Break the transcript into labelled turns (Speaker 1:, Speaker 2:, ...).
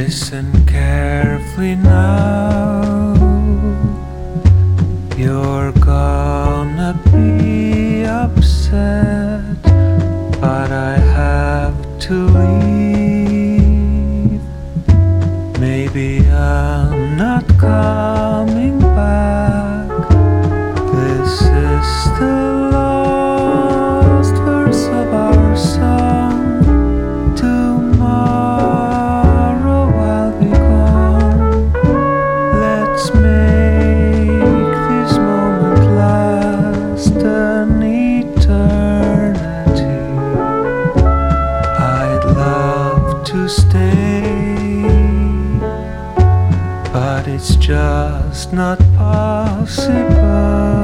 Speaker 1: Listen carefully now. You're gonna be upset, but I have to leave. Maybe I'm not coming back. This is the last verse of our song. Tomorrow I'll be gone. Let's make this moment last an eternity. I'd love to stay, but it's just not possible.